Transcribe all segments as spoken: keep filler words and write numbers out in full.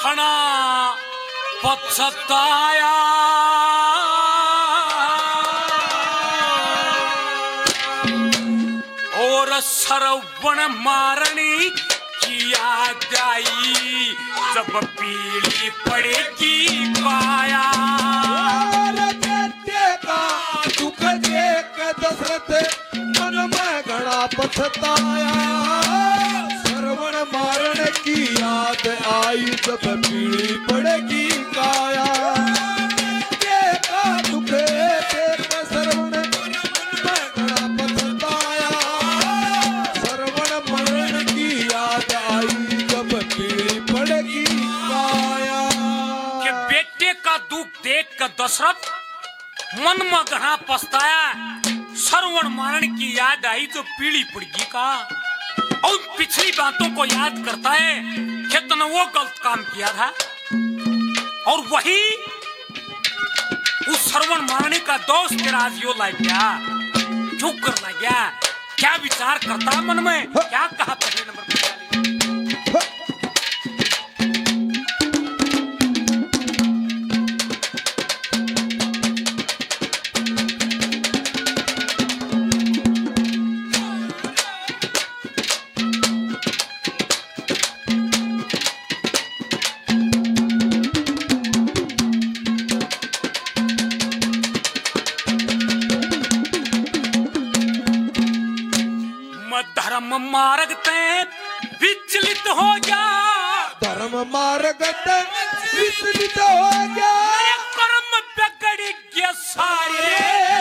घना पछताया और सरवण मारनी की याद आई जब पीली पड़ेगी काया। बेटे का दुख देख दशरथ मन में घना पछताया सरवण मारने की याद आई जब पीली पड़ेगी काया। बेटे का दुख देख सरवण मन में घना पछताया सरवण मरण की याद आई जब पीली पड़ेगी काया। कि बेटे का दुख देख कर दशरथ मन में घना पछताया सरवण मारण की याद आई जो पीली पड़गी का और पिछली बातों को याद करता है कि तूने वो गलत काम किया था और वही उस सरवण मारने का दोस्त तेरा आज यो लग गया क्यों कर लग गया क्या विचार करता मन में क्या कहा पहले नंबर पर धर्म मार्ग ते विचलित हो गया धर्म मार्ग ते विचलित हो गया कर्म बिगड़ गया सारे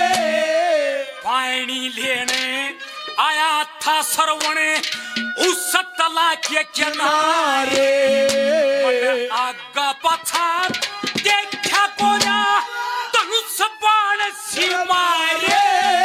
पानी लेने आया था सरवण उस तला के किनारे आगा पछा देखा कोया धनुष बाण सी मारे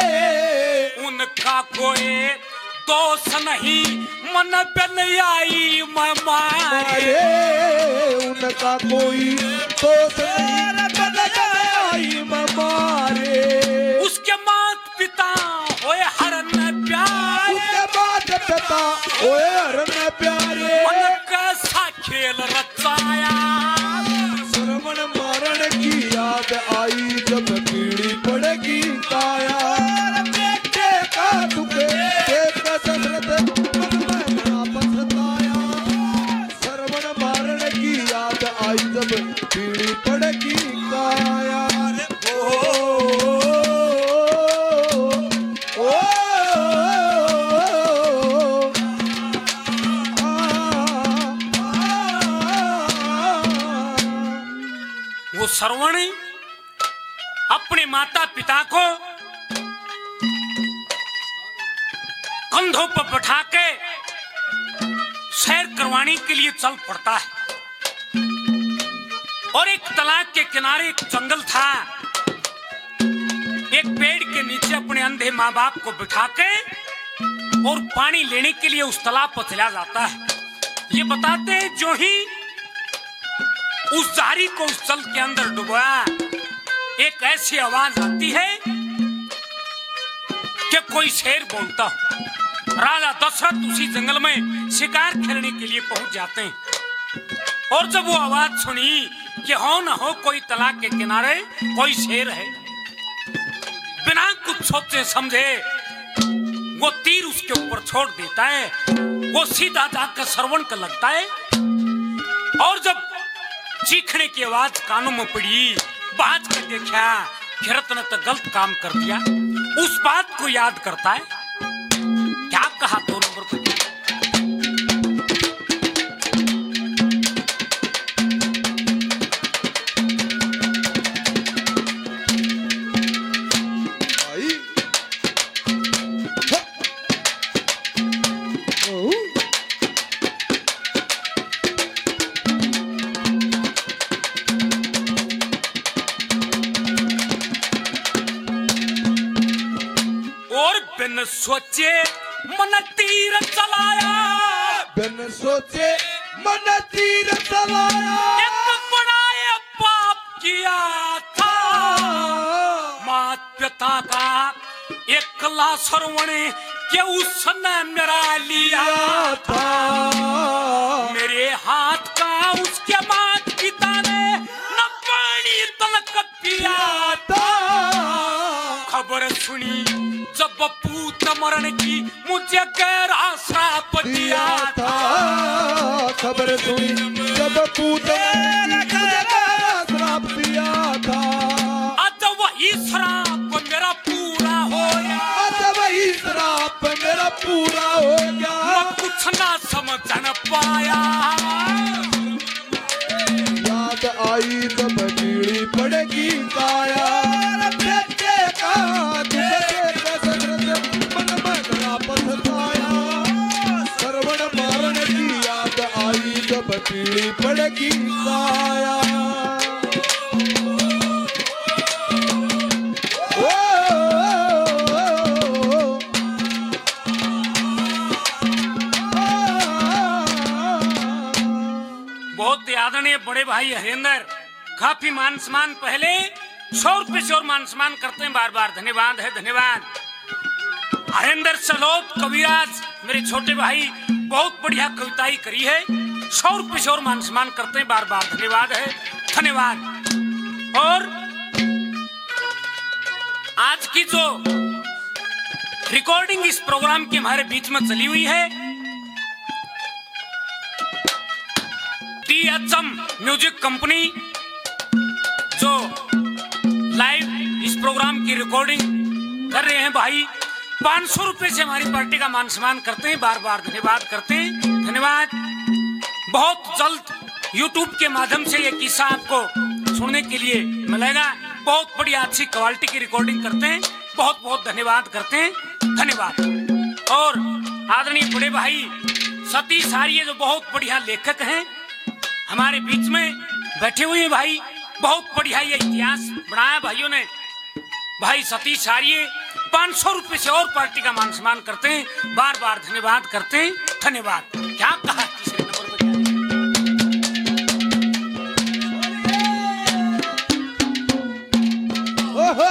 उनका कोई दोष नहीं मन बन आई मारे उनका कोई दोष नहीं मन आई मारे उसके मात पिता होए हरन प्यारे उसके मात पिता होए हरन प्यारे मन कैसा खेल रचाया सरवण मारण की याद आई जब पीड़ी पड़ेगी काया। बेटे का दुख देख दशरथ मन में घना पछताया सरवण मारण की याद आई जब पीड़ी पड़ेगी काया। ओ, ओ, ओ, वो सरवण अपने माता पिता को कंधों पर बैठा के सैर करवाने के लिए चल पड़ता है और एक तालाब के किनारे एक जंगल था एक पेड़ के नीचे अपने अंधे माँ बाप को बिठा के और पानी लेने के लिए उस तालाब पर चला जाता है। ये बताते हैं जो ही उस जारी को उस जल के अंदर डुबाया एक ऐसी आवाज आती है कि कोई शेर बोलता हो। राजा दशरथ उसी जंगल में शिकार खेलने के लिए पहुंच जाते हैं और जब वो आवाज सुनी कि हो ना हो कोई तालाब के किनारे कोई शेर है बिना कुछ सोचे समझे वो तीर उसके ऊपर छोड़ देता है। वो सीधा जाकर सरवण का लगता है और जब चीखने की आवाज कानों में पड़ी बाज के देखा खिरत ने तो गलत काम कर दिया उस बात को याद करता है। क्या कहा दो नंबर पर बिन सोचे मन तीर चलाया बिन सोचे मन तीर चलाया एक बड़ा पाप किया था मात पिता का एकला सरवण के उसने मेरा लिया था मेरे हाथ का उसके माँ खबर सुनी जब पूत मरण की मुझे गहरा श्राप दिया था। खबर सुनी जब पूत मरण की मुझे गहरा श्राप दिया था। आज वही श्राप मेरा पूरा हो गया। आज वही श्राप मेरा पूरा हो गया। मैं कुछ ना समझ न पाया। याद आई तब पीड़ी पड़ेगी काया। बेटे का दुख मन में गला पछताया। श्रवण मारण की याद आई तब पीड़ी पड़ेगी काया। बहुत आदरणीय बड़े भाई हरेंद्र काफी मान सम्मान पहले सौ रुपए से और मान सम्मान करते हैं बार बार। धन्यवाद है, धन्यवाद। हरेंद्र सलोत कविराज मेरे छोटे भाई बहुत बढ़िया कविताई करी है। सौ रुपए से और मान सम्मान करते हैं बार बार। धन्यवाद है, धन्यवाद। और आज की जो रिकॉर्डिंग इस प्रोग्राम की हमारे बीच में चली हुई है, T H M music company जो लाइव इस प्रोग्राम की रिकॉर्डिंग कर रहे हैं भाई, पाँच सौ रुपए से हमारी पार्टी का मान सम्मान करते हैं, बार बार धन्यवाद करते हैं, धन्यवाद। बहुत जल्द यूट्यूब के माध्यम से ये किस्सा आपको सुनने के लिए मिलेगा। बहुत बढ़िया अच्छी क्वालिटी की रिकॉर्डिंग करते हैं, बहुत बहुत धन्यवाद करते हैं, धन्यवाद। और आदरणीय बड़े भाई सतीश आर्य जो बहुत बढ़िया लेखक हैं हमारे बीच में बैठे हुए हैं भाई, बहुत बढ़िया ये इतिहास बनाया भाइयों ने। भाई सतीश आर्य पाँच सौ रुपए से और पार्टी का मान सम्मान करते हैं, बार बार धन्यवाद करते हैं, धन्यवाद। क्या कहा तीसरे नंबर पर ओहो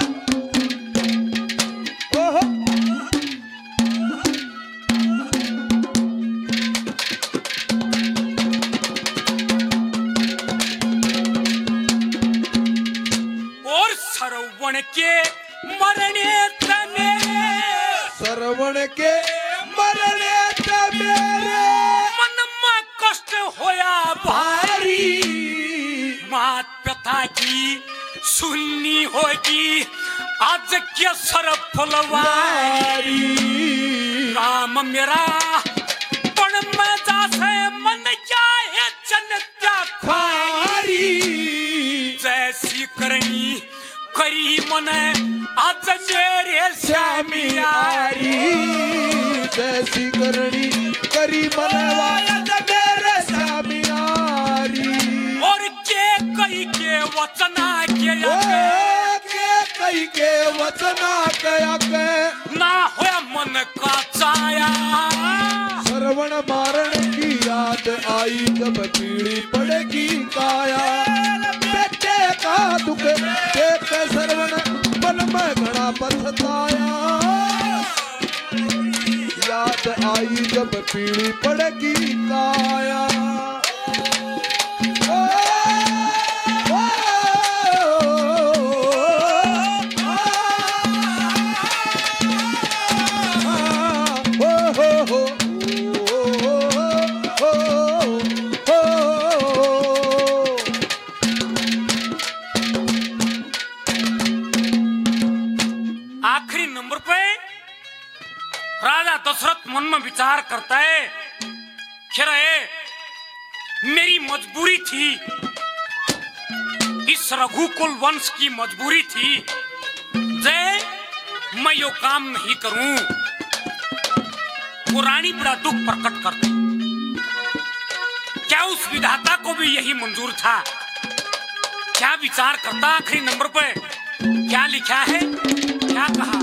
ओहो और सरवण के मरने तने श्रवण के मरने मेरे मन में कष्ट होया भारी। मात पिता की सुननी होगी आज क्या सर फुलवारी। राम मेरा पण में जासे मन जाए जनता खारी। जैसी करनी करी मन आज मेरे श्यामियारी। जैसी करनी करी मनवा मेरे श्यामियारी। और के कई के वचना के के कई के वचना कया के ना होया मन का चाया। श्रवण मारण की याद आई जब पीड़ी पड़ेगी काया। बेटे का दुख देख श्रवण मन में घड़ा पछताया। याद आई जब पीड़ी पड़ेगी काया। ओ, ओ, ओ, ओ, ओ, आखिरी नंबर पे राजा दशरथ मन में विचार करता है, खैर मेरी मजबूरी थी, इस रघुकुल वंश की मजबूरी थी जय मैं यो काम नहीं करूं। वो रानी बड़ा दुख प्रकट करती। क्या उस विधाता को भी यही मंजूर था? क्या विचार करता? आखिरी नंबर पे क्या लिखा है, क्या कहा?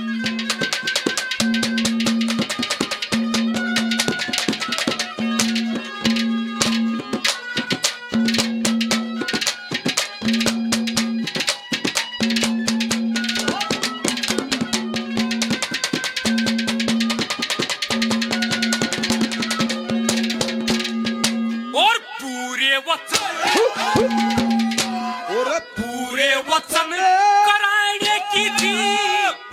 और पूरे वचन और पूरे वचन कराने की थी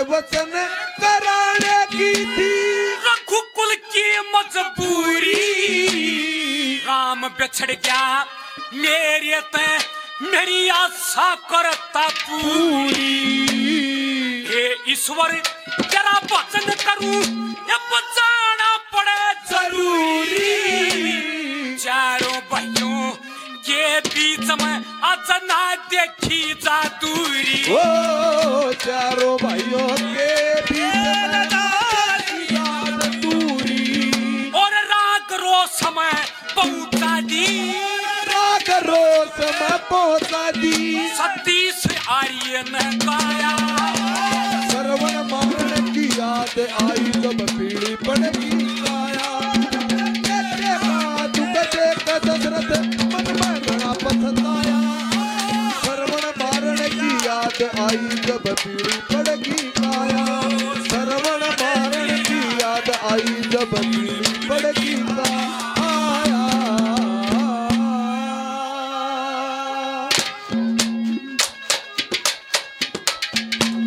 वचन कराने की थी रघुकुल की मजबूरी राम बिछड़ गया मेरे ते मेरी आशा करता पूरी हे ईश्वर जरा वचन करूं ये बचाना पड़े जरूरी चारों भाइयों के बीच में आज ना देखी जा दूरी ओ चारों भाइयों के बीच में देखी जा दूरी और राग रो समय पहुंचा दी राग रो समय पहुंचा दी सतीश आर्य ने गाया श्रवण मारण की याद आई जब पीढ़ी पड़ेगी काया कहते बात बचे का दशरथ मन में बड़ा पसंद आया श्रवण मारण की याद आई जब पीढ़ी पड़ेगी काया श्रवण मारण की याद आई जब पीढ़ी पड़ेगी